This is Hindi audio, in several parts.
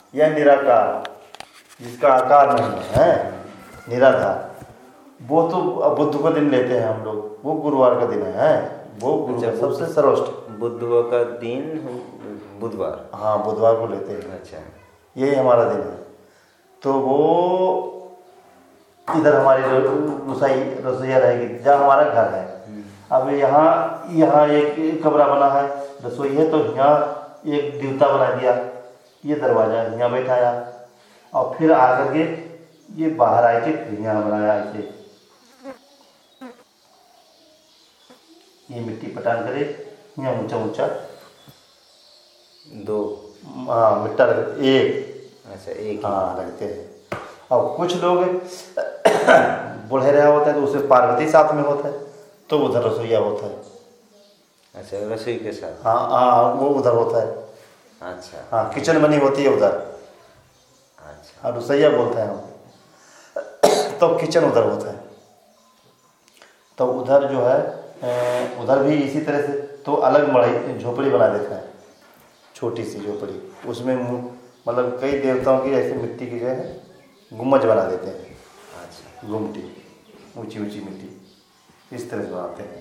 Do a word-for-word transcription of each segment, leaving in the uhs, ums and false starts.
या निराकार, जिसका आकार नहीं है, निराधार, वो तो बुध को दिन लेते हैं हम लोग। वो गुरुवार का दिन है, वो गुरु का सबसे सर्वोच्च बुधवार का दिन, बुधवार, हाँ बुधवार को लेते हैं। अच्छा, यही हमारा दिन है। तो वो इधर हमारी रसोई रसोईया रहेगी जहाँ हमारा घर है। अब यहाँ यहाँ एक कमरा बना है, रसोई है, तो यहाँ एक देवता बना दिया, ये दरवाजा यहाँ बैठाया, और फिर आकर के ये बाहर आए के फिर यहाँ बनाया ऐसे, ये मिट्टी पटान करे यहाँ ऊंचा ऊंचा दो, हाँ मिट्टा रख एक, अच्छा एक, हाँ रखते हैं। और कुछ लोग बुढ़े रहे होते हैं तो उसमें पार्वती साथ में होता है, तो उधर रसोईया होता है। अच्छा, रसोई के साथ, हाँ हाँ वो उधर होता है। अच्छा, हाँ किचन बनी होती है उधर, अच्छा, और रसोईया बोलते हैं हम, तो किचन उधर होता है। तो उधर जो है उधर भी इसी तरह से, तो अलग मड़ई झोपड़ी बना देता है, छोटी सी झोपड़ी, उसमें मतलब कई देवताओं की ऐसे मिट्टी की जो है गुम्बज बना देते हैं। अच्छा, गुमटी, ऊंची ऊंची मिट्टी, इस तरह से बनाते हैं।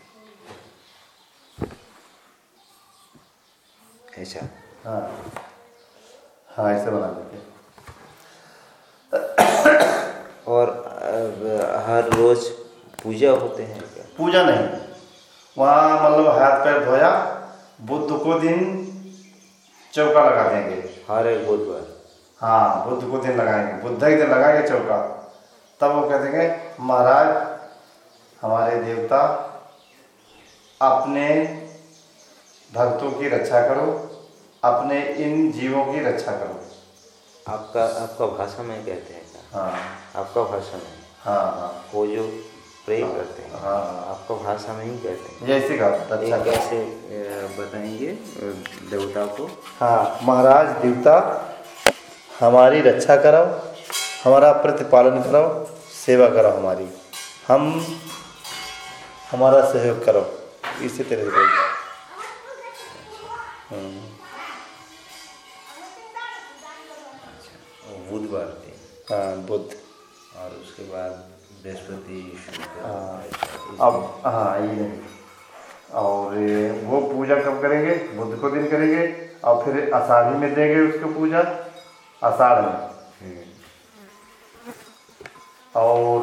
ऐसा, हाँ हाँ ऐसे बना देते हैं। और अब हर रोज पूजा होते हैं क्या? पूजा नहीं, वहाँ मतलब हाथ पैर धोया, बुध को दिन चौका लगा देंगे, हर एक बुधवार, हाँ बुध को दिन लगाएंगे, बुध के दिन लगाएंगे चौका। तब वो कह देंगे महाराज हमारे देवता अपने भक्तों की रक्षा करो, अपने इन जीवों की रक्षा करो। आपका आपका भाषा में कहते हैं क्या? हाँ आपका भाषा में, हाँ हाँ वो जो प्रे करते हैं, हाँ हाँ आपका भाषा में ही कहते हैं। जैसे का अच्छा एक कैसे अ, बताएंगे अ, देवता को? हाँ महाराज देवता हमारी रक्षा करो, हमारा प्रतिपालन करो, सेवा करो हमारी, हम हमारा सहयोग करो, इसी तरह से बोलते। बुधवार थे, हाँ बुध, और उसके बाद बृहस्पति, शुक्र, हाँ अब हाँ ये नहीं, और वो पूजा कब करेंगे? बुध को दिन करेंगे, और फिर आषाढ़ी में देंगे उसको पूजा, आषाढ़ में। और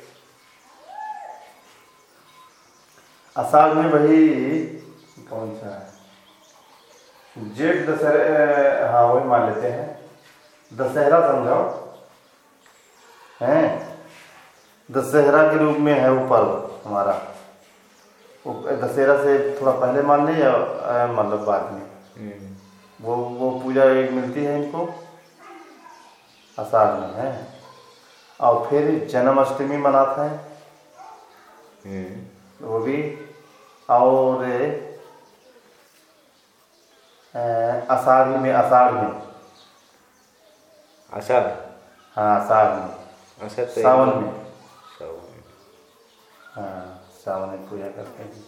आषाढ़ में वही कौन सा है, जेठ दशहरा, हाँ वही मान लेते हैं, दशहरा समझो हैं, दशहरा के रूप में है वो पर्व हमारा। दशहरा से थोड़ा पहले मान लें या मतलब बाद में, वो वो पूजा एक मिलती है इनको आषाढ़ में है। और फिर जन्माष्टमी मनाते हैं वो भी, और आषाढ़ में, आषाढ़ में आषाढ़, हाँ आषाढ़ में, आषाढ़ तो सावन में, सावन में, हाँ सावन में पूजा करते हैं,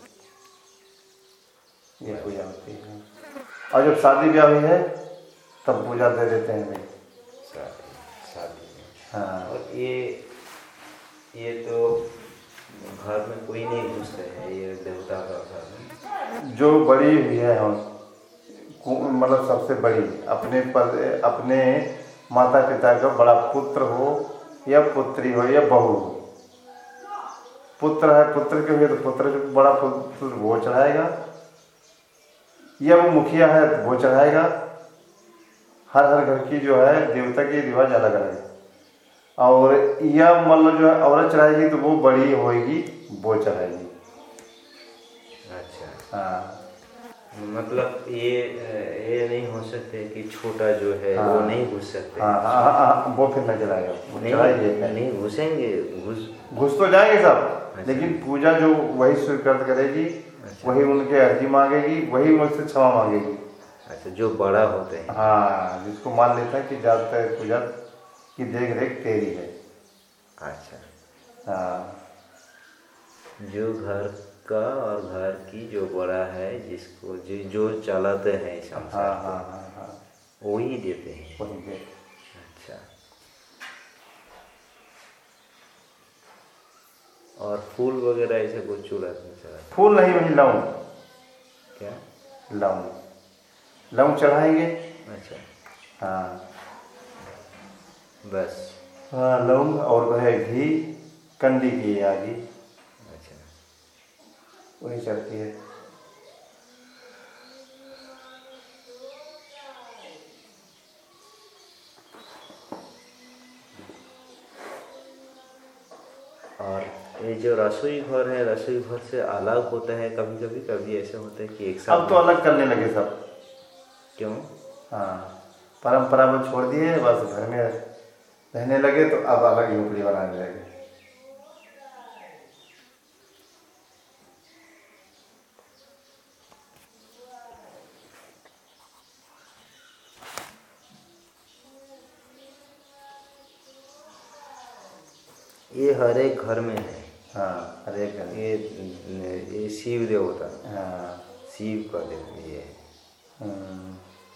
ये पूजा होती है। और जब शादी ब्याह हुई है तब पूजा दे देते हैं भाई, शादी में। हाँ। और ये ये तो घर में कोई नहीं घुसते हैं, ये देवता का घर में जो बड़ी हुई है हम मतलब सबसे बड़ी, अपने पर अपने माता पिता का बड़ा पुत्र हो या पुत्री हो या बहू हो, पुत्र है पुत्र के हुए तो पुत्र जो बड़ा पुत्र वो चढ़ाएगा, या वो मुखिया है तो वो चढ़ाएगा। हर हर घर की जो है देवता के रिवाज अलग अलग है। और या मतलब जो है औरत चढ़ाएगी तो वो बड़ी होएगी वो चढ़ाएगी। अच्छा, हाँ मतलब ये ये नहीं हो सकते कि छोटा जो है हाँ, वो नहीं घुस सकते। हाँ हाँ हाँ, हाँ वो फिर न चलाएगा, नहीं नहीं घुसेंगे, घुस घुस तो जाएंगे सब। अच्छा। लेकिन पूजा जो वही स्वीकृत करेगी, अच्छा। वही उनके अर्जी मांगेगी, वही मुझसे क्षमा मांगेगी। अच्छा, जो बड़ा होते हैं, हाँ जिसको मान लेता है कि ज्यादातर पूजा की देख रेख तेरी है। अच्छा, हाँ जो घर का और घर की जो बड़ा है, जिसको जो जो चलाते हैं हाँ संसार हाँ को, हाँ हाँ वही देते हैं। वही दे। अच्छा। और फूल वगैरह ऐसे कुछ चूड़ाते हैं सर? फूल नहीं, वही लौंग। क्या? लौंग लौंग चढ़ाएंगे। अच्छा। हाँ बस। हाँ, लौंग और वह है घी, कंडी की आगी, अच्छा। वही चढ़ती है। और ये जो रसोई घर है, रसोई घर से अलग होता है कभी कभी, कभी ऐसे होता है कि एक साथ? अब तो अलग करने लगे सब। क्यों? हाँ, परंपरा में छोड़ दिए, बस घर में रहने लगे तो अब अलग झोपड़ी बनाने लगे। ये हर एक घर में है। हाँ, हर एक घर। ये ये शिव देवता, हाँ। शिव का देव ये है। हम्म।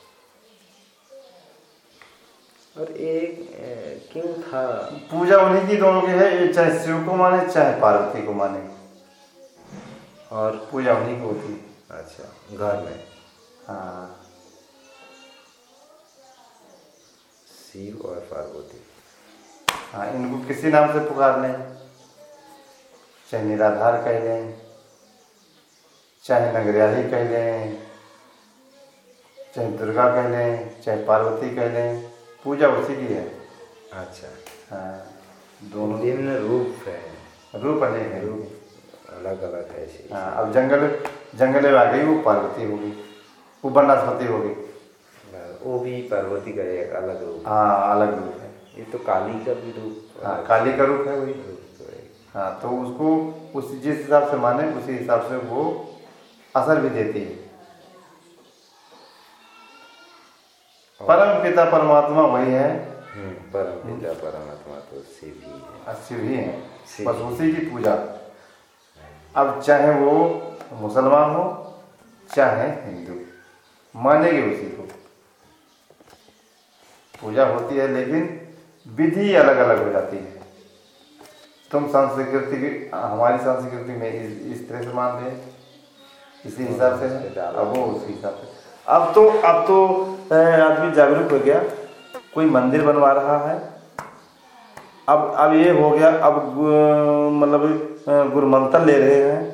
और एक ए, क्यों था? पूजा उन्हीं की दोनों की है, चाहे शिव को माने चाहे पार्वती को माने, और पूजा उन्हीं को होती। अच्छा, घर में हाँ, शिव और पार्वती। हाँ, इनको किसी नाम से पुकार लें, चाहे निराधार कह लें, चाहे नगरियाही कह लें, चाहे दुर्गा कह लें, चाहे पार्वती कह लें, पूजा उसी की है। अच्छा। हाँ, दोनों विभिन्न रूप है, रूप अनेक है। अलग अलग है ऐसे। हाँ, अब जंगल जंगल में आ गई वो पार्वती होगी, वो वनस्पति होगी, वो भी पार्वती का एक अलग रूप। हाँ, अलग रूप है। ये तो काली का भी रूप। हाँ, काली का रूप है वही। रूप तो है। हाँ, तो उसको उस जिस हिसाब से माने उसी हिसाब से वो असर भी देती है। परम पिता परमात्मा वही है। हम्म, परम पिता परमात्मा तो शिव ही है। शिव ही है, शिव। बस उसी की पूजा। अब चाहे वो मुसलमान हो चाहे हिंदू, मानेंगे उसी को। पूजा होती है लेकिन विधि अलग अलग हो जाती है। तुम संस्कृति की, हमारी संस्कृति में इस, इस तरह से मान लें, इसी हिसाब से है, अब वो उसी हिसाब से। अब तो अब तो आदमी जागरूक हो गया, कोई मंदिर बनवा रहा है, अब अब ये हो गया, अब मतलब गुरुमंत्र ले रहे हैं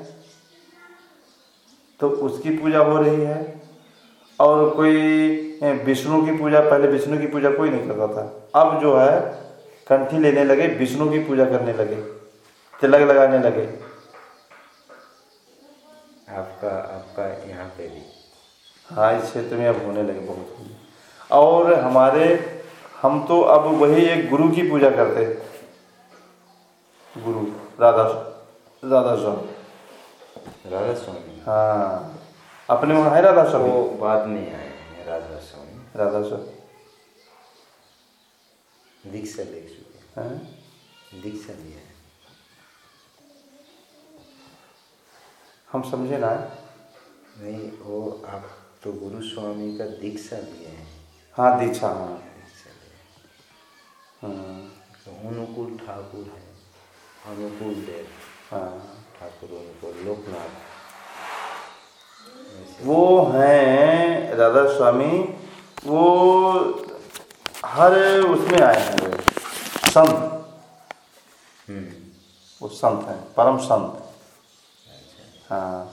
तो उसकी पूजा हो रही है। और कोई विष्णु की पूजा, पहले विष्णु की पूजा कोई नहीं करता था, अब जो है कंठी लेने लगे, विष्णु की पूजा करने लगे, तिलक लगाने लगे। आपका आपका यहाँ पे भी? हाँ, इस क्षेत्र में अब होने लगे बहुत। और हमारे हम तो अब वही एक गुरु की पूजा करते हैं, गुरु राधा राधा स्वामी। राधा स्वामी? हाँ, अपने वहाँ है राधा स्वामी? वो बाद में आए हैं राधा स्वामी। राधा स्वामी दीक्षा ले चुके हैं, दीक्षा लिया है। हम समझे ना। नहीं, वो आप तो गुरु स्वामी का दीक्षा लिए हैं। हाँ, दीक्षा, हाँ, दीक्षा लिया। हाँ, तो अनुकूल ठाकुर है, अनुकूल देव, हाँ, ठाकुर अनुकूल लोकनाथ, वो हैं राधा स्वामी। वो हर उसमें आए हैं, वे संत, वो संत हैं, परम संत। हाँ,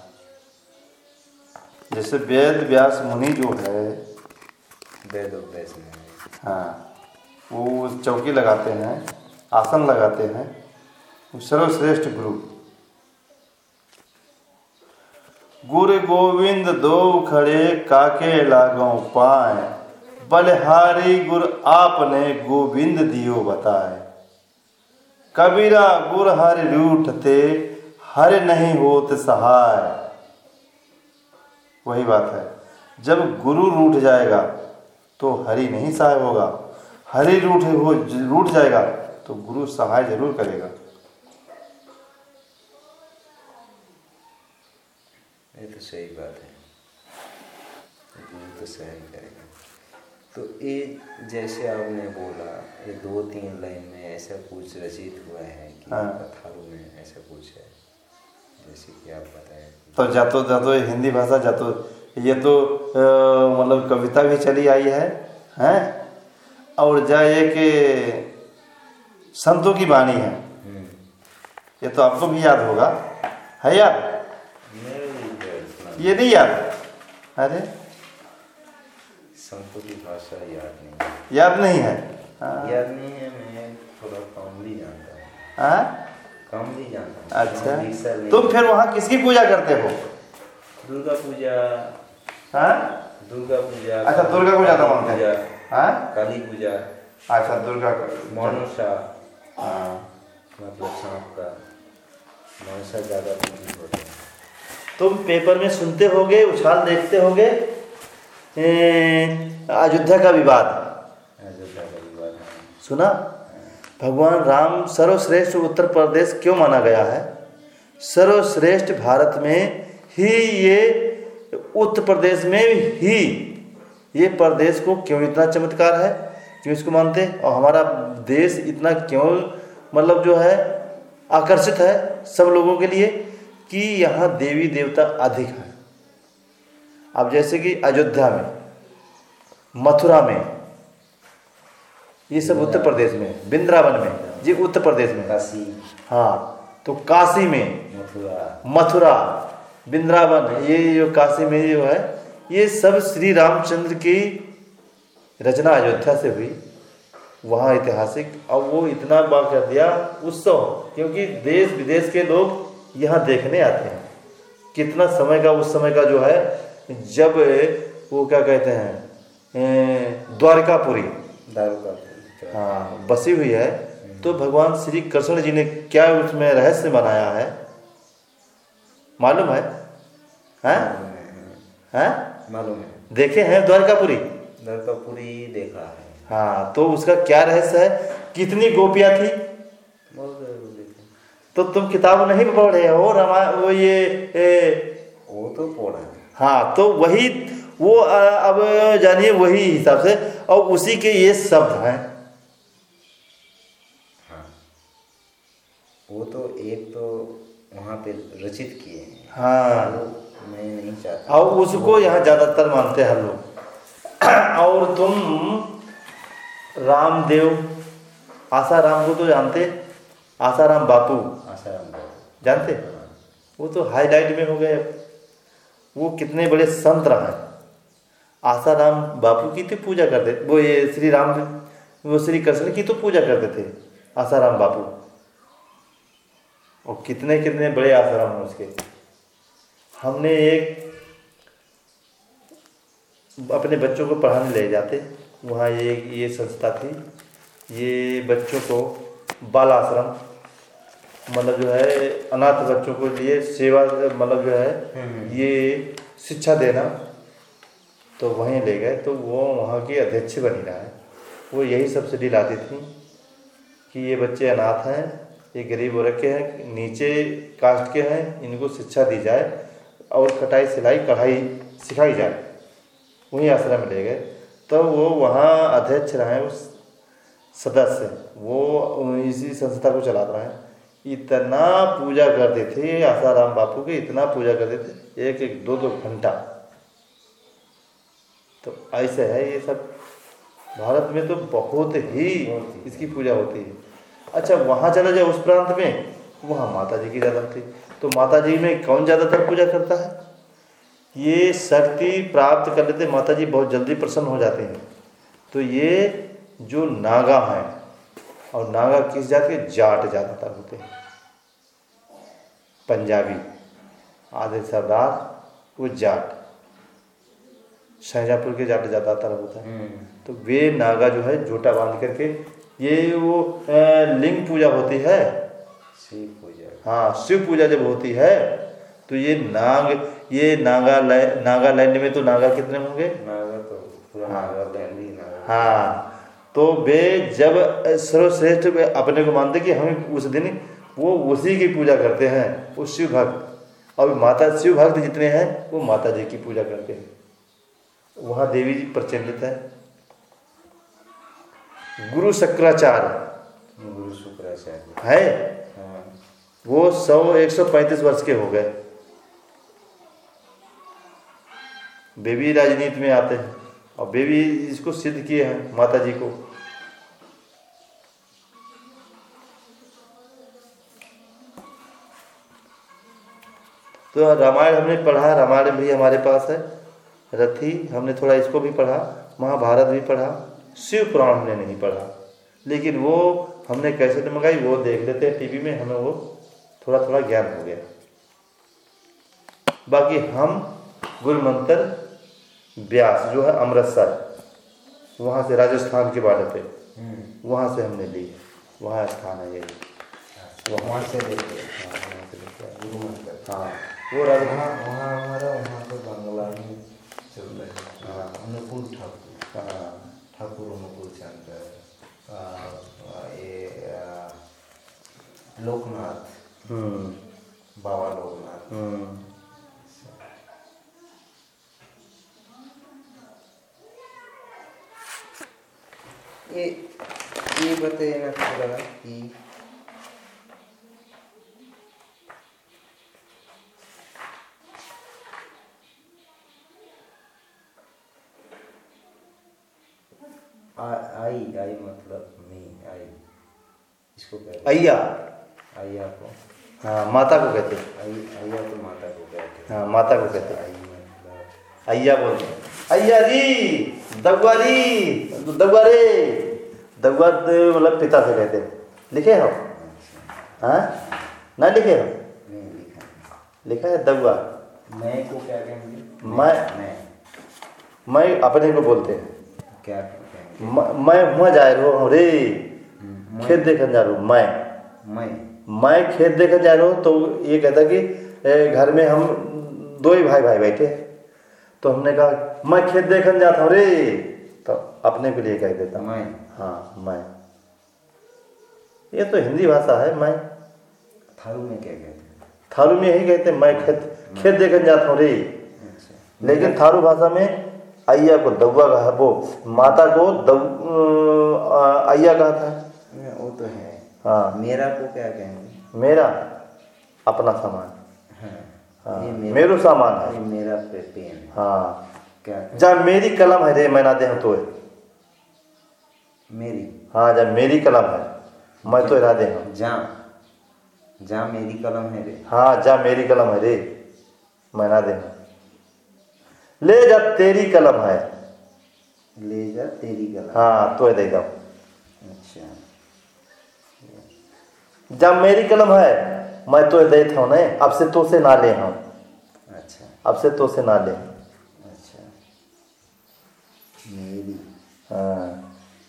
जैसे वेद व्यास मुनि जो है, वेद व्यास में, हाँ, वो चौकी लगाते हैं, आसन लगाते हैं, वो सर्वश्रेष्ठ गुरु। गुरु गोविंद दो खड़े काके लागों पाए, बलिहारी गुर आपने गोविंद दियो बताए। कबीरा गुर हरि रूठते, हरि नहीं होत सहाय। वही बात है, जब गुरु रूठ जाएगा तो हरि नहीं सहाय होगा, हरि रूठ हो रूठ जाएगा तो गुरु सहाय जरूर करेगा। ये तो सही बात है, गुरु तो सहाय करेगा। तो ये जैसे आपने बोला ये दो तीन लाइन में ऐसा कुछ रचित हुआ है कि हाँ। कथारू में ऐसा कुछ है जैसे कि आप बताएं। तो जातो जातो ये हिंदी भाषा जातो ये तो अ, मतलब कविता भी चली आई है हैं और जा ये कि संतों की वाणी है। ये तो आपको भी याद होगा है याद? मेरे लिए इतना ये नहीं याद? अरे संतों की भाषा याद नहीं याद नहीं है? हाँ। याद नहीं है। मैं थोड़ा कम भी जानता हूँ हाँ? कम भी जानता हूँ। अच्छा दीक्षा नहीं- तुम फिर वहाँ किसकी पूजा करते हो? दुर्गा पूजा। हाँ? दुर्गा पूजा। अच्छा दुर्गा पूजा तो काली मानते हैं। पूजा, हाँ? काली पूजा, अच्छा दुर्गा का मनसा हाँ। मतलब सांप का मनसा ज़्यादा पूजित होता है। तुम पेपर में सुनते होगे उछाल देखते होगे ए, अयोध्या का विवाद अयोध्या का विवाद है। सुना? भगवान राम सर्वश्रेष्ठ उत्तर प्रदेश क्यों माना गया है? सर्वश्रेष्ठ भारत में ही ये उत्तर प्रदेश में ही ये प्रदेश को क्यों इतना चमत्कार है, क्यों इसको मानते हैं? और हमारा देश इतना क्यों मतलब जो है आकर्षित है सब लोगों के लिए कि यहाँ देवी देवता अधिक हैं। अब जैसे कि अयोध्या में, मथुरा में, ये सब उत्तर प्रदेश में, वृंदावन में, ये उत्तर प्रदेश में। काशी, हाँ तो काशी में, मथुरा, मथुरा, वृंदावन, ये जो काशी में जो है ये सब श्री रामचंद्र की रचना अयोध्या से हुई। वहाँ ऐतिहासिक अब वो इतना बार कर दिया उत्सव, क्योंकि देश विदेश के लोग यहाँ देखने आते हैं। कितना समय का उस समय का जो है जब वो क्या कहते हैं द्वारकापुरी द्वारकापुरी हाँ बसी हुई है, तो भगवान श्री कृष्ण जी ने क्या उसमें रहस्य बनाया है मालूम है? हैं? हैं? मालूम है। देखे हैं द्वारकापुरी? द्वारकापुरी देखा है। हाँ तो उसका क्या रहस्य है? कितनी गोपियाँ थी? बहुत देखे। तो तुम किताब नहीं पढ़ रहे हो रामायण वो ये ए, वो तो पढ़ा है। हाँ तो वही वो अ, अब जानिए वही हिसाब से और उसी के ये शब्द हैं। हाँ वो तो एक तो वहाँ पे रचित किए हैं। हाँ वो मैं नहीं चाहता और उसको यहाँ ज़्यादातर मानते हैं लोग। और तुम रामदेव आसाराम को तो जानते? आसाराम बापू आसाराम बापू जानते? वो तो हाईलाइट में हो गए। वो कितने बड़े संत रहे। आसाराम बापू की तो पूजा करते, वो ये श्री राम वो श्री कृष्ण की तो पूजा करते थे आसाराम बापू। और कितने कितने बड़े आसाराम हैं उसके। हमने एक अपने बच्चों को पढ़ाने ले जाते, वहाँ ये ये संस्था थी, ये बच्चों को बाल आश्रम मतलब जो है अनाथ बच्चों को लिए सेवा मतलब जो है ये शिक्षा देना, तो वहीं ले गए। तो वो वहाँ की अध्यक्ष बनी रहा है। वो यही सब्सिडी लाती थी कि ये बच्चे अनाथ हैं, ये गरीब वर्ग के हैं, नीचे कास्ट के हैं, इनको शिक्षा दी जाए और कटाई सिलाई कढ़ाई सिखाई जाए। वहीं आश्रम में ले गए। तो वो वहाँ अध्यक्ष रहे, उस सदस्य वो इसी संस्था को चला रहे हैं। इतना पूजा करते थे आसाराम बापू की, इतना पूजा करते थे एक एक दो दो घंटा। तो ऐसे है ये सब भारत में तो बहुत ही इसकी पूजा होती है। अच्छा वहाँ चला जाए उस प्रांत में, वहाँ माता जी की ज़्यादा थी। तो माता जी में कौन ज़्यादातर पूजा करता है? ये शक्ति प्राप्त कर लेते माता जी बहुत जल्दी प्रसन्न हो जाते हैं। तो ये जो नागा हैं, और नागा किस जात के? जाट ज़्यादातर होते हैं, पंजाबी आधे सरदार वो जाट, शाहजहाँपुर के जाट ज़्यादातर होता है। तो वे नागा जो है जोटा बांध करके ये वो लिंग पूजा होती है, शिव पूजा। हाँ शिव पूजा जब होती है तो ये नाग ये नागालैंड नागालैंड में तो नागा कितने होंगे? नागा तो पूरा नागालैंड ही नागा। हाँ तो वे जब सर्वश्रेष्ठ अपने को मानते कि हम उस दिन वो उसी की पूजा करते हैं, वो शिव भक्त। और माता शिव भक्त जितने हैं वो माता जी की पूजा करते हैं। वहाँ देवी जी प्रचलित है। गुरु शुक्राचार्य गुरु शुक्राचार्य है, हाँ। वो सौ एक सौ पैंतीस वर्ष के हो गए। वे भी राजनीति में आते हैं और वे भी इसको सिद्ध किए हैं माता जी को। तो रामायण हमने पढ़ा, रामायण भी हमारे पास है, रथी हमने थोड़ा इसको भी पढ़ा, महाभारत भी पढ़ा, शिव पुराण हमने नहीं पढ़ा, लेकिन वो हमने कैसे तो मंगाई वो देख लेते हैं टीवी में, हमें वो थोड़ा थोड़ा ज्ञान हो गया। बाकी हम गुरु मंत्र व्यास जो है अमृतसर, वहाँ से राजस्थान के बॉर्डर पे, वहाँ से हमने ली, वहाँ स्थान है यही, वहाँ से लेके गुरु मंत्र। हाँ वो राजा वहाँ वहाँ हमारा वहाँ तो बांग्ला में चल रहा है। हाँ अनुकूल ठाकुर, हाँ ठाकुर अनुकूल चंद्र, ये आ, लोकनाथ, बाबा लोकनाथ। ये ये बताइए ना थोड़ा कि आ, आई आई मतलब नहीं आई, इसको कहते हैं अय्या, अय्या को, हाँ माता को कहते हैं, आई अय्या तो माता को कहते हैं। हाँ माता को कहते हैं, आई मतलब अय्या बोलते हैं, अय्या जी दगुआ री दगुआ रे, दगुआ मतलब पिता से कहते हैं। लिखे हो? हाँ ना लिखे हो? नहीं लिखा, लिखा है दगुआ। मैं को क्या कहेंगे? मैं मैं मैं अपने को बोलते हैं, क्या कहेंगे? म- मैं हुआ जा रहा हूँ रे, खेत देखने जा रहा हूँ मैं मैं मैं खेत देखने जा रहा हूँ। तो ये कहता कि ए, घर में हम दो ही भाई भाई बैठे हैं, तो हमने कहा मैं खेत देखने जाता हूँ रे, तो अपने के लिए कह देता हूँ मैं। हाँ मैं, ये तो हिंदी भाषा है। मैं थारू में क्या कहते हैं? थारू में यही कहते हैं मैं खेत खेत देखने जाता हूँ रे, अच्छा लेकिन थारू भाषा में अय्या को दगुआ कहा, वो माता को दग अय्या कहा था। वो तो है। हाँ मेरा को क्या कहेंगे? मेरा अपना सामान, हाँ, हाँ ये मेरा, मेरो सामान ये है, मेरा पे पेन हाँ क्या कहें? जब मेरी कलम है रे मैं ना दे तो है, मेरी, हाँ जब मेरी कलम है मैं तो इरादे हूँ, जहाँ जहाँ मेरी कलम है रे, हाँ जब मेरी कलम है रे मैं ना दे, ले जा तेरी कलम है, ले जा तेरी कलम, हाँ तो दे दो। अच्छा जब मेरी कलम है मैं तो दे था ना, अब से तो से ना ले हम, अच्छा अब से तो से ना ले, अच्छा मेरी, हाँ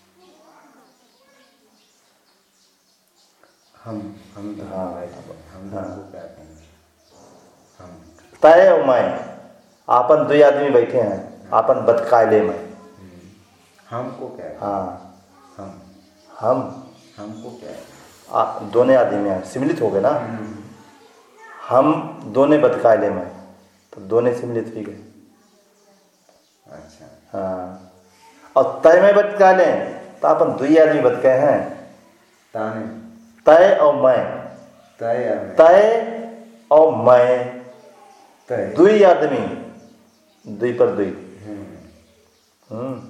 हम हम तो हाँ, हम हाँ। को क्या कहेंगे? हम तय और मैं आपन दो आदमी बैठे हैं, आपन बतकायले में, हमको क्या है? हाँ हम हम हमको क्या है? आ, दोनों आदमी हैं, सम्मिलित हो गए ना, हम दोनों बतकायले में, तो दोनों सम्मिलित भी गए। अच्छा हाँ और तय में बतकायले तो अपन दो ही आदमी बतकाए हैं, ताने तय और मैं, तय या मैं? तय और मैं तय दो ही आदमी, दुई पर दुई, हम्म हम्म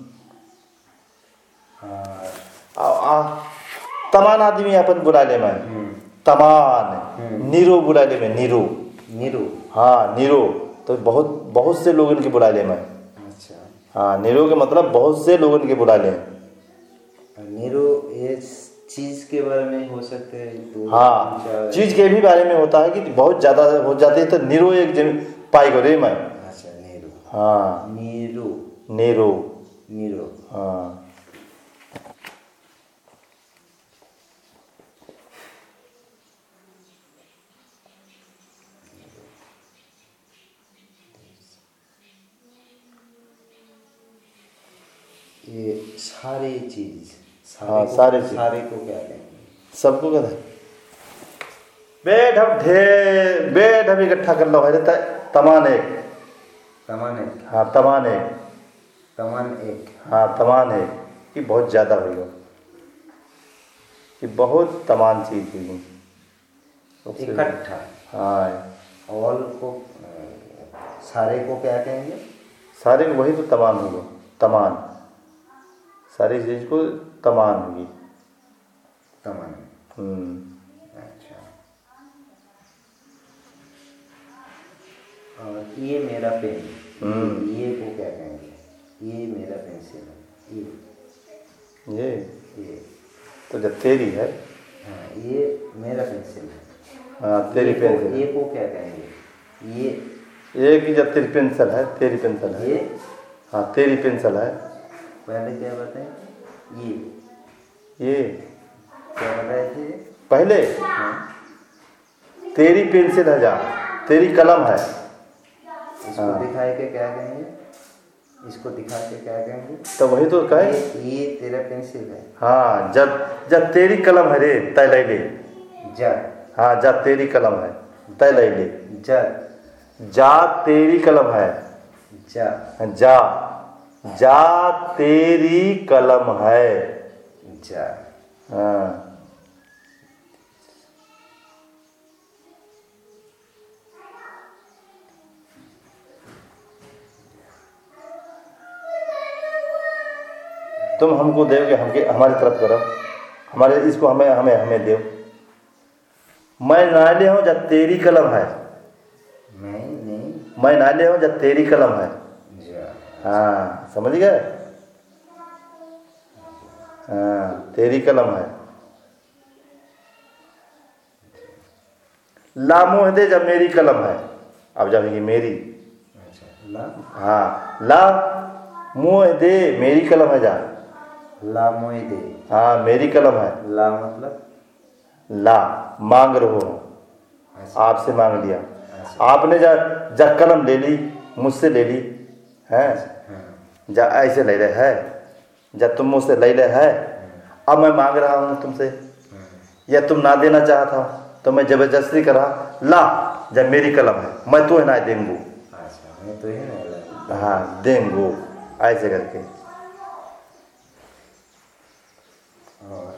हाँ आ, आ, तमान आदमी अपन बुला ले मैं, हम्म तमान नीरो बुला ले मैं, नीरो, नीरू, हाँ नीरो, तो बहुत बहुत से लोगों के बुला ले मैं, अच्छा हाँ नीरो के मतलब बहुत से लोगों के बुला ले, नीरू ये चीज के बारे में हो सकते हैं दो हाँ चार- चीज के भी बारे में होता है कि बहुत ज्यादा हो जाती है तो नीरो एक जन पाई करे मैं, अच्छा नीरू, हाँ नीरू, नीरो, नीरू, हाँ ये सारे चीज, सारे हाँ, को, सारे चीज। सारे को क्या कहेंगे? सबको कहता है बेट अब ढेर बेट अब इकट्ठा कर लो है तमान एक, तमान एक, हाँ तमान एक, तमान एक, हाँ तमान एक कि बहुत ज्यादा हो गया, ये बहुत तमाम चीज़ हुई इकट्ठा। हाँ, ऑल को सारे को क्या कहेंगे? सारे को वही तो तमान होगी, तमान, सारी चीज़ को तमान होगी, तमान। अच्छा। और ये मेरा पेन, ये को क्या कहेंगे? ये मेरा पेंसिल है, ये ये ये तो जब तेरी है। हाँ, ये मेरा पेंसिल है। हाँ, तेरी पेंसिल। ये को क्या कहेंगे? ये ये कि जब तेरी पेंसिल है, तेरी पेंसिल है। ये हाँ, तेरी पेंसिल है। पहले क्या बताएं? ये ये क्या बताए थे पहले? हाँ। तेरी पेंसिल है, जा तेरी कलम है। इसको हाँ। दिखाए के क्या कहेंगे? इसको दिखा के क्या कहेंगे? तो वही तो कहे, ये, ये तेरा पेंसिल है। हाँ, जब जब तेरी कलम है रे तय ले ले। जब हाँ, जब तेरी कलम है तय ले ले। जब जा तेरी कलम है, जा जा जा तेरी कलम है, जा। हाँ। तुम हमको देव के हमके हमारी तरफ करो, हमारे इसको हमें हमें हमें देव। मैं नाले हूँ जब तेरी कलम है, मैं नहीं, मैं नाले हूँ जब तेरी कलम है। हाँ, समझ गए? हाँ, तेरी कलम है। ला मोह दे जब मेरी कलम है, अब जाएगी मेरी। अच्छा, ला हाँ, ला मोह दे मेरी कलम है, जा ला मोह दे। हाँ, मेरी कलम है। ला मतलब ला मांग रहो, आपसे मांग लिया। आपने जा जा कलम ले ली, मुझसे ले ली है, जा ऐसे ले रहे है, जब तुम मुझसे ले रहे है, अब मैं मांग रहा हूँ तुमसे, या तुम ना देना चाहता तो मैं जबरदस्ती करा, ला जब मेरी कलम है, मैं तो है ना देंगू। अच्छा, मैं तो है ना, हाँ, देंगू, ऐसे करके। और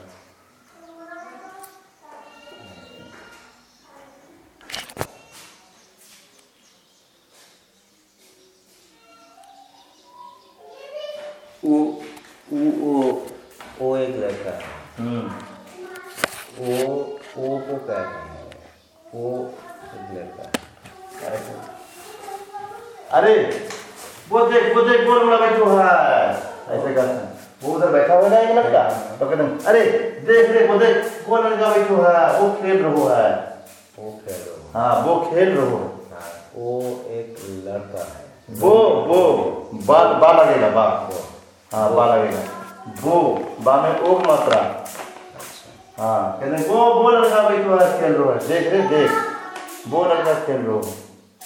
ओ ओ ओ एक लड़का है। ओ ओ को क्या कहेंगे? ओ एक लड़का है। अरे वो देख वो देख गोल वाला बैठो है, ऐसे करते हैं। वो उधर बैठा हुआ है लड़का, तो कहते हैं अरे देख देख वो देख कौन लड़का बैठो है, वो खेल रहो है। वो खेल रहो। हाँ, वो खेल रहो। हाँ, वो एक लड़का है। वो वो बाल बाल लगेगा, बा हाँ, बा लगेगा। वो बा में ओ मात्रा। हाँ, कहते हैं वो वो लड़का बैठो है, खेल रहो है, देख रे देख वो लड़का खेल रहो है।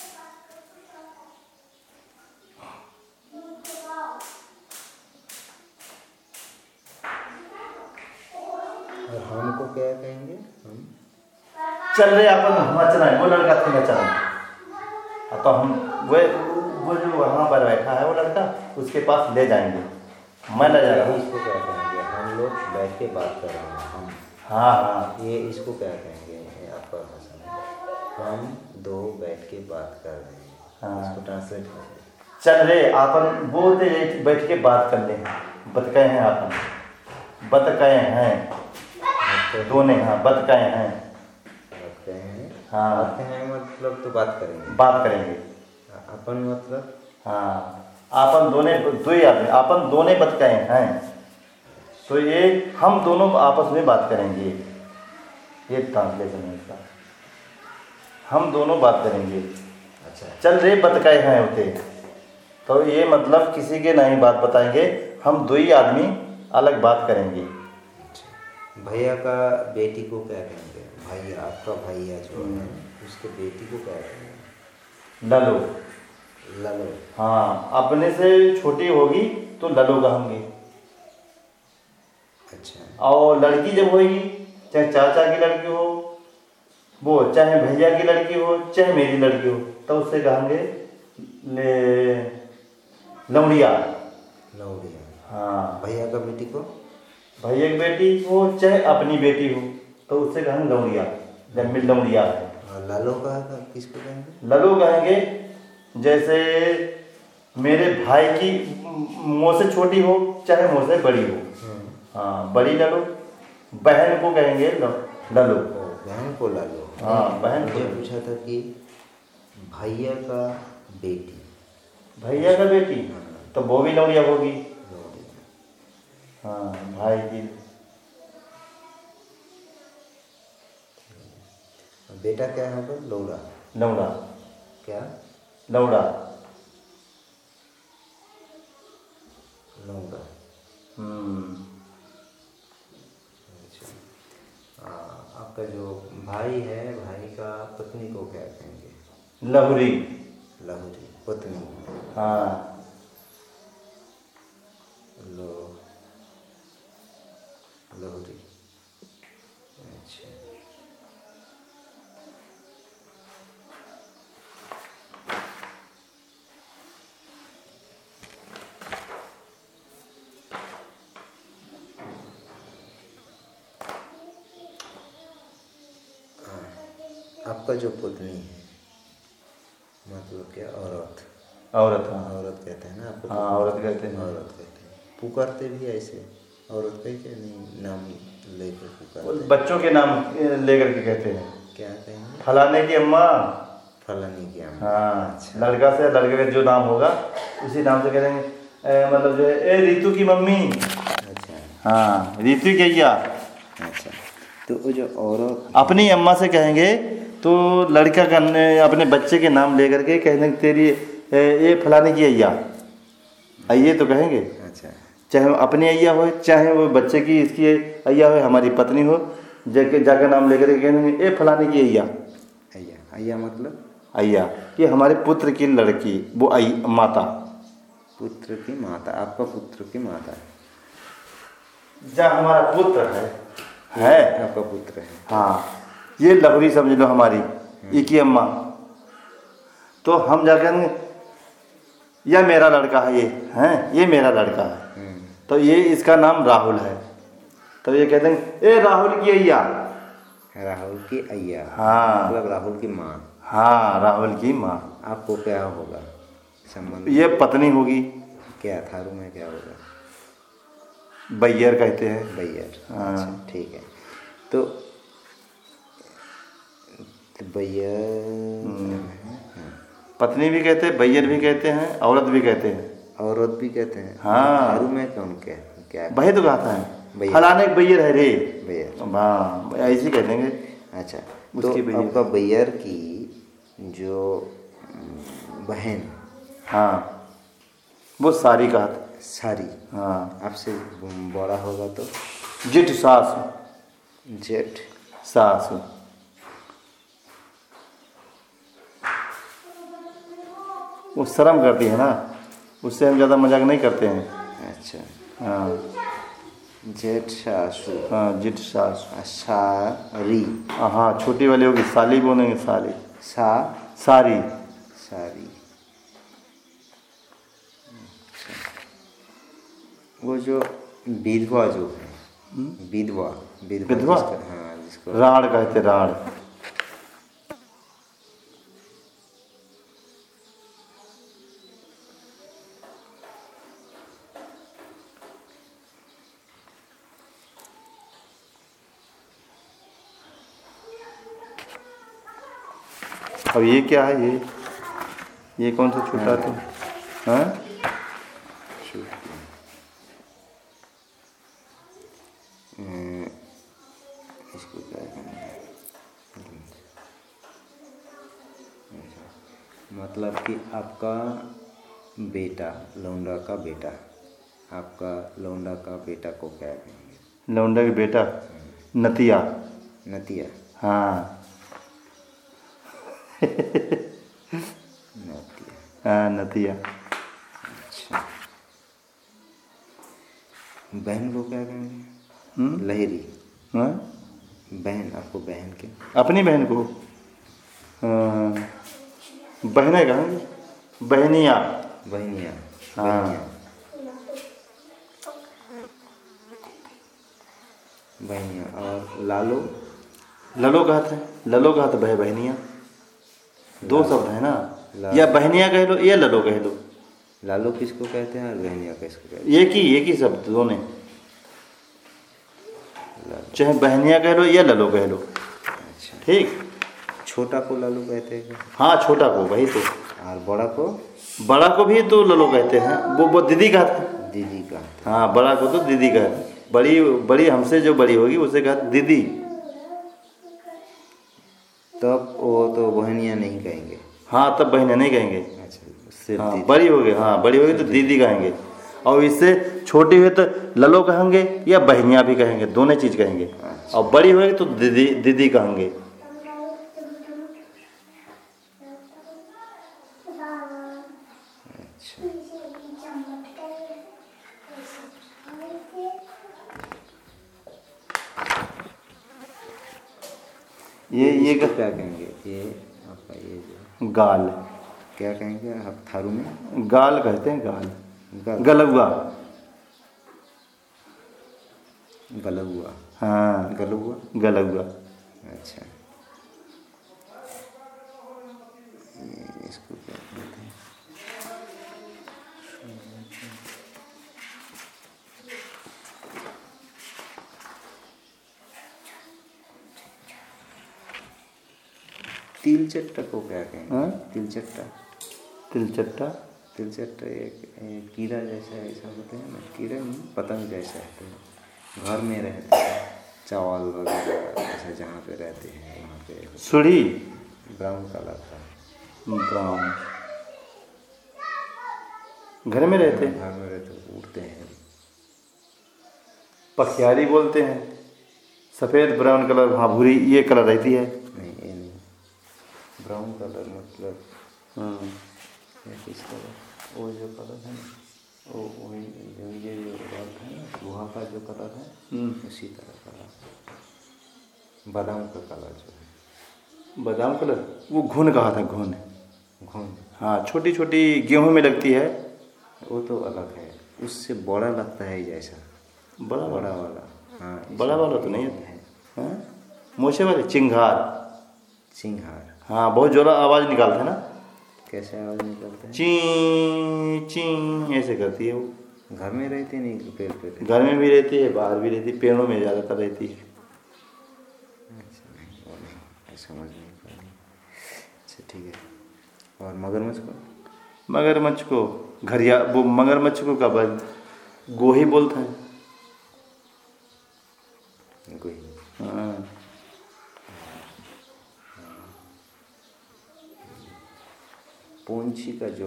और हमको क्या कहेंगे? हम चल रहे अपन नचना है, वो लड़का था नचना, तो हम वो वो जो वहाँ पर बैठा है वो लड़का, उसके पास ले जाएंगे, मैं ले जा रहा हूँ। इसको क्या कहेंगे? हम लोग बैठ के बात कर रहे हैं हम। हाँ हाँ, ये इसको क्या कहेंगे? ये आपका भाषा में हम दो बैठ के बात कर रहे हैं। हाँ। इसको ट्रांसलेट करें। चल रहे अपन बोलते बैठ के बात कर ले, बतकाए हैं अपन, बतकाए हैं दोनों, हाँ बतकाए हैं, बात हैं। हाँ, बात हैं मतलब तो बात करेंगे, बात करेंगे। अपन मतलब हाँ, अपन दोनों दो ही आदमी, अपन दोनों बतकाए हैं, तो ये हम दोनों आपस में बात करेंगे, ये ट्रांसलेशन है इसका, हम दोनों बात करेंगे। अच्छा, चल रे बतकाए हैं होते, तो ये मतलब किसी के नहीं बात बताएंगे, हम दो ही आदमी अलग बात करेंगे। भैया का बेटी को क्या कहेंगे? भैया, आपका भैया जो है उसके बेटी को क्या कहेंगे? ललो। ललो। हाँ, अपने से छोटी होगी तो ललो कहेंगे। अच्छा। और लड़की जब होगी, चाहे चाचा की लड़की हो, वो चाहे भैया की लड़की हो, चाहे मेरी लड़की हो, तो उससे कहेंगे ले लौड़िया। लौड़िया। हाँ, भैया का बेटी को भैया की बेटी हो चाहे अपनी बेटी हो तो उससे कहेंगे लौड़िया, जब मिल लौड़िया है। और लालो का किसको कहेंगे? ललो कहेंगे जैसे मेरे भाई की मुँह से छोटी हो चाहे मुँह से बड़ी हो, हाँ बड़ी ललो। बहन को कहेंगे ललो। बहन को लालो। हाँ बहन को। मुझे पूछा था कि भैया का बेटी। भैया का बेटी तो वो भी लौड़िया होगी। हाँ भाई की। बेटा क्या होगा? लौड़ा। लौड़ा। क्या? लौड़ा। लौड़ा। हम्म। अच्छा। आपका जो भाई है, भाई का पत्नी को क्या कहेंगे? लहुरी। लहुरी पत्नी। हाँ। लो लहुरी। अच्छा। आपका जो पत्नी है मतलब क्या? औरत। औरत। हाँ औरत कहते हैं ना आपको? हाँ औरत कहते हैं। औरत कहते हैं। पुकारते भी ऐसे औरत कह के नहीं, नाम लेकर पुकारते? बच्चों के नाम लेकर के कहते हैं। क्या कहेंगे? फलाने की अम्मा। फलानी की अम्मा। हाँ। अच्छा। लड़का से लड़के का जो नाम होगा उसी नाम से कह देंगे। ए, मतलब जो है ए रितु की मम्मी। अच्छा। हाँ रितु की अय्या। अच्छा। तो वो जो औरत अपनी अम्मा से कहेंगे तो लड़का का अपने बच्चे के नाम लेकर के कह देंगे तेरी ये फलाने की अय्या। अय्ये तो कहेंगे। अच्छा। चाहे वो अपनी अय्या हो चाहे वो बच्चे की इसकी अय्या हो, हमारी पत्नी हो, जाके जाकर नाम लेकर के कह देंगे ए फलाने की अय्या। अय्या। अय्या मतलब? अय्या कि हमारे पुत्र की लड़की, वो आई माता। पुत्र की माता। आपका पुत्र की माता। जहाँ हमारा पुत्र है है आपका पुत्र है। हाँ ये लहुरी समझ लो हमारी, ये की अम्मा। तो हम जाकर या मेरा लड़का है ये हैं, ये मेरा लड़का है तो ये इसका नाम राहुल है तो ये कहते हैं ए राहुल की अय्या। राहुल की अय्या। हाँ मतलब राहुल की माँ। हाँ राहुल की माँ। आपको क्या होगा संबंध? ये पत्नी होगी। क्या थारू में क्या होगा? बैयर कहते हैं। बैयर। हाँ। अच्छा ठीक है। तो, तो बैयर पत्नी भी कहते हैं, बैयर भी कहते हैं, औरत भी कहते हैं। औरत भी कहते हैं। हाँ। थारू में कौन क्या क्या? वही तो कहता है फलाने बैयर है रे। बैयर। हाँ ऐसे कह देंगे। अच्छा। तो आपका बैयर की जो बहन। हाँ वो सारी कहते। सारी। हाँ। आपसे बड़ा होगा तो? जेठ सास। जेठ सास। वो शर्म करती है ना, उससे हम ज़्यादा मजाक नहीं करते हैं। अच्छा। हाँ जेठ सासू। हाँ जेठ सास। सारी। हाँ छोटी वाली होगी साली, बोलेंगे साली। सा सारी। सारी। वो जो विधवा जो है, विधवा विधवा? जिसको, हाँ जिसको राड़ कहते, राड़। अब ये क्या है? ये ये कौन सा छूटा तो? हाँ इसको क्या कहना है? मतलब कि आपका बेटा, लौंडा का बेटा, आपका लौंडा का बेटा को क्या कहेंगे? लौंडा का बेटा नतिया। नतिया। हाँ नतिया। हाँ नतिया। अच्छा। बहन को क्या कहेंगे? हम्म? लहरी। हाँ? बहन, आपको बहन के? अपनी बहन को हाँ, बहनें कहेंगे, बहनिया। बहनिया। हाँ। बहनिया। बहनिया। और लालो? ललो कहते हैं, ललो कहते भाई बहनिया, दो शब्द है ना, ला- या बहनिया कह लो या ललो कह लो, लालो किसको कहते हैं और बहनिया किसको कहते हैं? एक ही एक ही शब्द दोनों, लालो। चाहे बहनिया कह लो या ललो कह लो, अच्छा, ठीक। छोटा को लालो कहते हैं क्या? हाँ छोटा को वही तो, और बड़ा को? बड़ा को भी तो ललो कहते हैं, वो वो दीदी कहते हैं। दीदी कहते हाँ बड़ा को तो दीदी कहते हैं, बड़ी बड़ी हमसे जो बड़ी होगी उसे कहते दीदी। हैं। तब वो तो बहनिया नहीं कहेंगे। हाँ तब बहनें नहीं कहेंगे। अच्छा, सिर्फ हाँ दीदी। बड़ी हो गई, हाँ बड़ी हो गई तो दीदी कहेंगे, और इससे छोटी हुई तो ललो कहेंगे या बहनिया भी कहेंगे, दोनों चीज़ कहेंगे। अच्छा। और बड़ी होगी तो दीदी दीदी कहेंगे। अच्छा, ये ये इसको का- क्या कहेंगे? ये आपका ये जो गाल, क्या कहेंगे आप थारू में? गाल कहते हैं, गाल, गल गलुआ। गलुआ। हाँ गलुआ। गलुआ। अच्छा, ये इसको क्या कहते हैं? तिलचट्टा को क्या कहेंगे? हाँ? तिलचट्टा। तिलचट्टा, तिलचट्टा एक, एक कीड़ा जैसा ऐसा होते हैं ना, कीड़ा नहीं, पतंग जैसा होते हैं, घर में रहते हैं, चावल वगैरह ऐसा जहाँ पे रहते हैं वहाँ पे। सुड़ी, ब्राउन कलर का। ब्राउन, घर में रहते हैं। घर में रहते उड़ते हैं। पखियारी बोलते हैं, सफ़ेद ब्राउन कलर, हाँ भूरी ये कलर रहती है। नहीं ये नहीं, ब्राउन कलर मतलब हम्म, ये किस कलर, वो जो कलर है ना, वो वही जो ये जो रंग है ना, लोहा का जो कलर है हम्म। उसी तरह कलर, बादाम का कलर जो है। बादाम कलर, वो घुन कहा था, घुन। घुन, हाँ छोटी छोटी गेहूं में लगती है। वो तो अलग है, उससे बड़ा लगता है जैसा, बड़ा बड़ा बड़ा वाला। हाँ, बड़ा वाला तो नहीं है। हाँ? मोछे वाले, चिंगार। सिंघार। हाँ बहुत जोरा आवाज़ निकालते हैं ना, कैसे आवाज निकलते हैं? ची ची ऐसे करती है वो। घर में रहती नहीं, पेड़ पे रहती? घर में भी रहती है, बाहर भी रहती है, पेड़ों में ज़्यादातर रहती है। अच्छा, नहीं वो नहीं, समझ नहीं पा रही। अच्छा ठीक है। और मगरमच्छ को? मगरमच्छ को घरिया, वो मगरमच्छ को क्या बोल, गोही बोलते हैं। कोई हाँ पंछी का जो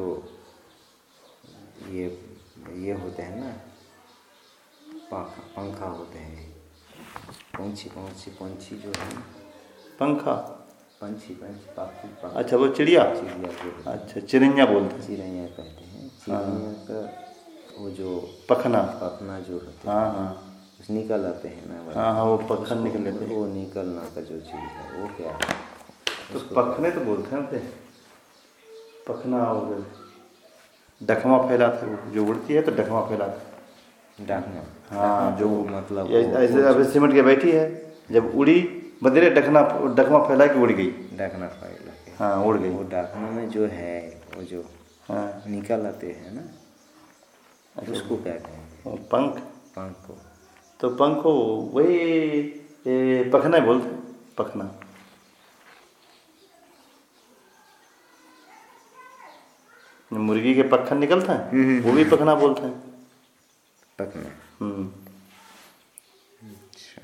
ये ये होते हैं ना, पंखा पंखा होते हैं, पंछी पंछी पंछी जो है ना, पंखा, पंछी पंछी पाखी पाखी, अच्छा वो चिड़िया, चिड़िया जो होते हैं, अच्छा चिड़िया बोलते हैं। चिड़ैया कहते हैं। चिड़ैया का वो जो पखना, पखना जो होते हैं, हाँ हाँ उस निकल आते हैं ना, हाँ हाँ वो पखन निकल लेते हैं। वो निकलना का जो चीज़ है वो क्या है? तो पखने तो बोलते हैं उसे, पखना। और डखमा फैलाता है, वो जो उड़ती है तो डखमा फैलाता है। डाकना। हाँ जो मतलब ये वो- ऐसे अभी सिमट के बैठी है, जब उड़ी बदले डखना डखमा फैला के उड़ गई। डाकना फाइल है। हाँ उड़ गई। वो डाकना में जो है वो जो हाँ निकल आते हैं ना, उसको क्या कहेंगे? वो पंख, पंख को? तो पंख को वही ए, पखना ही बोलते हैं, पखना। मुर्गी के पखन निकलता है वो भी पखना बोलते हैं। पखना। हम्म। अच्छा।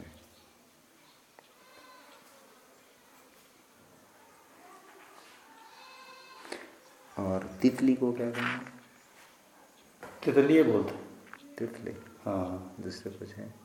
और तितली को क्या कहेंगे? तितली बोलते हैं। तितली। हाँ दूसरे कुछ है?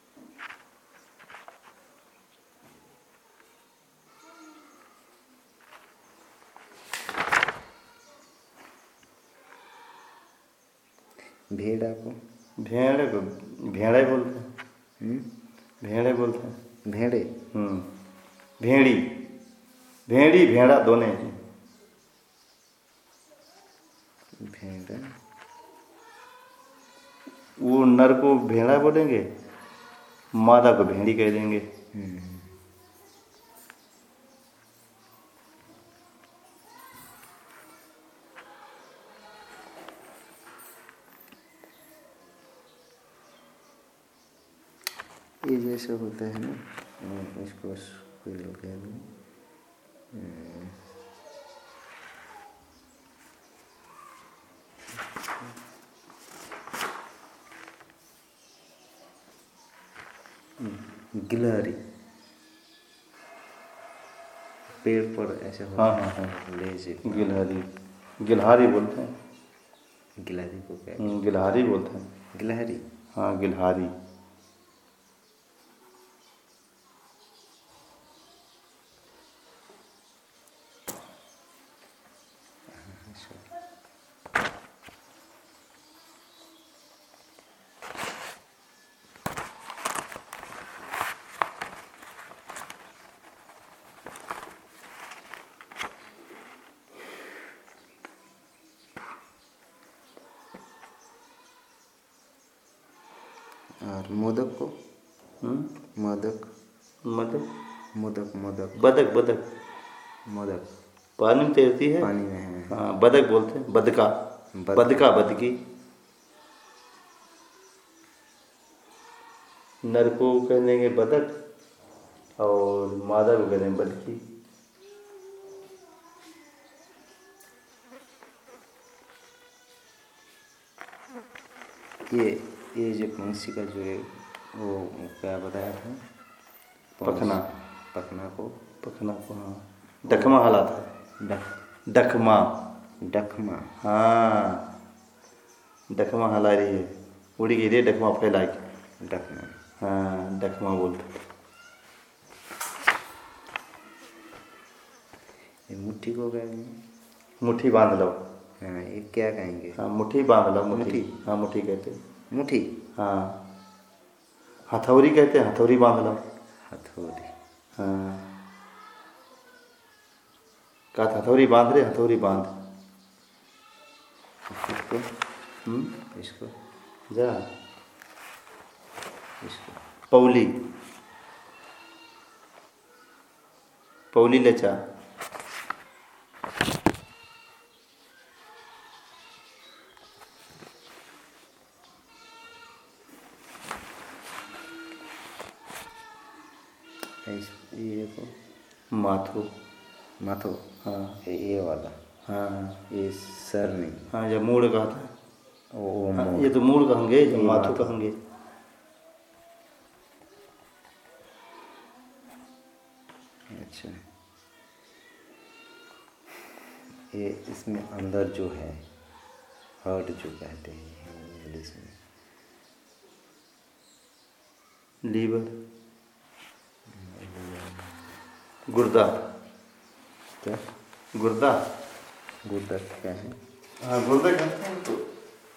भेड़ा को? भेड़ को भेड़ा ही बोलते हैं। हम्म? भेड़े बोलते हैं। भेड़े। हम्म। भेड़ी, भेड़ी भेड़ा दोनों हैं। भेड़ा। वो नर को भेड़ा बोलेंगे, मादा को भेड़ी कह देंगे। ये जैसे होता है ना, इसको कोई लोग कह दें गिलहरी, पेड़ पर ऐसे होता हाँ है। हाँ हाँ ले से गिलहरी, गिलहारी बोलते हैं। गिलहरी को क्या? हम्म, गिलहारी बोलते हैं। गिलहरी। हाँ गिलहारी। और मोदक को? हम्म, मोदक मतलब मोदक मोदक बदक, बदक मोदक पानी में तैरती है। पानी में है। हाँ बदक बोलते हैं, बदका, बद- बदका, बदकी। नर को कह देंगे बदक और मादा को कह देंगे बदकी। ये ये जो पंछी का जो है वो क्या बताया था? पखना। पखना को पखना को हाँ डकमा हलाता है। डक डकमा। डकमा। हाँ डकमा हला रही है, उड़ी गिरी है डकमा फैला के। डकमा। हाँ डकमा बोलते हैं। ये मुट्ठी को कहेंगे? मुट्ठी बांध लो। हाँ, ये क्या कहेंगे? हाँ मुट्ठी बांध लो, मुट्ठी। मुट्ठी। हाँ मुट्ठी कहते हैं। मुट्ठी। हाँ हथौड़ी कहते हैं, हथौड़ी बांध लो। हथौड़ी। हाँ का हथौड़ी बांध रहे, हथौड़ी बांध। इसको हम्म इसको जा इसको पौली, पौली लचा। इस ये को माथो। माथो। हाँ ये ये वाला। हाँ हाँ ये सर नहीं। हाँ जब मूड़ कहता है। वो वो हाँ, मोर। ये तो मूड़ कहेंगे, जब ये माथो माथो। कहेंगे। अच्छा, ये इसमें अंदर जो है हार्ट जो कहते हैं इंग्लिश में, लीवर, गुर्दा। क्या? गुर्दा। गुर्दा क्या है? हाँ गुर्दा कहते हैं तो।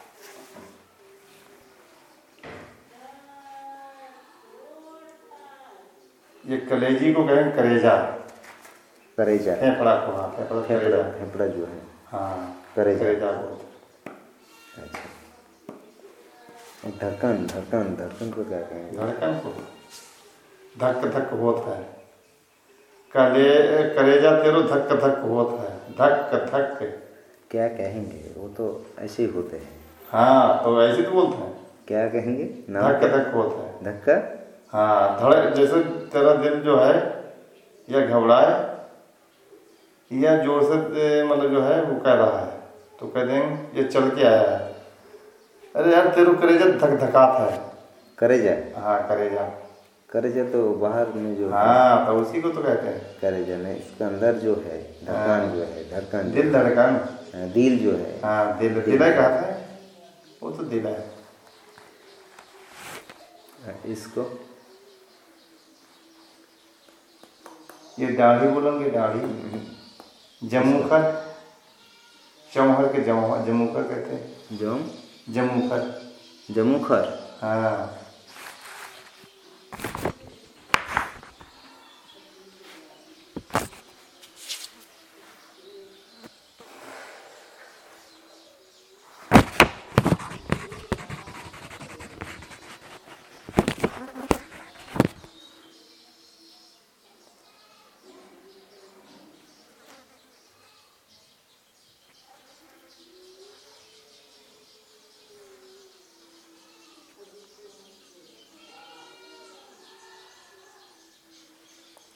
ये कलेजी को कहें करेजा। करेजा। फेफड़ा को, हाँ फेफड़ा फेफड़ा करेजा। फेफड़ा जो है हाँ करेजा। करेजा बोलते हैं। अच्छा, धड़कन धड़कन धड़कन को क्या कहेंगे? धड़कन को धक धक होता है। कले कलेजा तेरो धक धक होता है, धक धक। क्या कहेंगे? वो तो ऐसे ही होते हैं। हाँ तो ऐसे तो बोलते हैं, क्या कहेंगे? नाम धक क्या? धक होता है। धक्का। हाँ धड़क, जैसे तेरा दिल जो है या घबराए या जोर से ए, मतलब जो है वो कह रहा है तो कह देंगे ये चल के आया है। अरे यार तेरे करेजा धक धकात है। करेजा। हाँ करेजा। करेजा तो बाहर में जो है हाँ तो उसी को तो कहते हैं। करेजा नहीं, इसके अंदर जो है धड़कन जो है धड़कन जो दिल धड़कन। है, दिल जो है। हाँ दिल, दिल है कहता है, वो तो दिल है। इसको ये दाढ़ी बोलेंगे, दाढ़ी। जमुखर, चौहर के जमू जमुखर कहते हैं। जोम जमुखर। जमुखर। हाँ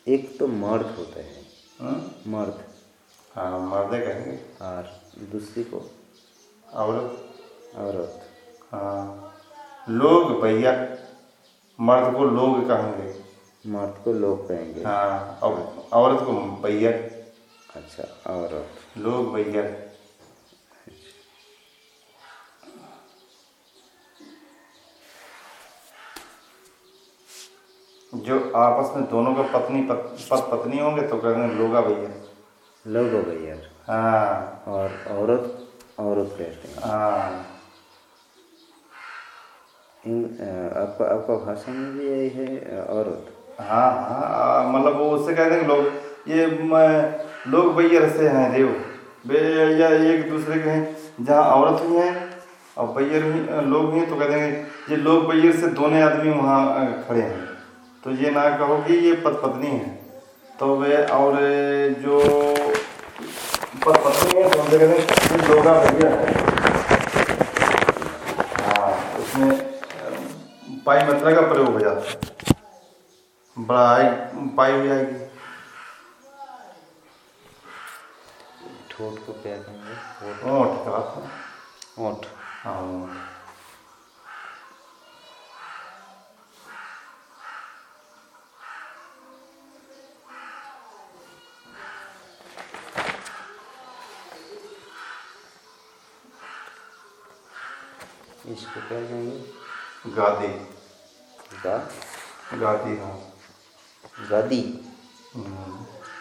एक तो मर्द होता है, हम्म? मर्द, हाँ मर्दे कहेंगे। और दूसरी को औरत। औरत। हाँ लोग भैया, मर्द को लोग कहेंगे। मर्द को लोग कहेंगे। हाँ और औरत को भैया। अच्छा, औरत। लोग भैया। जो आपस में दोनों का पत्नी पत, पत पत्नी होंगे तो कहेंगे लोगा भैया। लोगो भैया। हाँ। और औरत, औरत कहते हैं। हाँ इन अ, आपका आपका भाषा में भी यही है, अ, औरत। हाँ हाँ मतलब वो उससे कहते हैं कि लोग, ये म, लोग भैया से हैं देव बे, या एक दूसरे के हैं। जहाँ औरत भी हैं और बैयर भी लोग भी हैं तो कहते हैं ये लोग बैयर से दोनों आदमी वहाँ खड़े हैं, तो ये ना कहो कि ये पत पत्नी है। तो वे और जो पत पत्नी है तो उनसे कहते हैं ये लोगा भैया है। हाँ उसमें पाई मात्रा का प्रयोग हो जाता है, बड़ा पाई हो जाएगी। ठोट को क्या कहेंगे? ओठ का था। ओठ। हाँ इसको क्या कहेंगे? गादी। गा गादी हाँ। गादी। हम्म।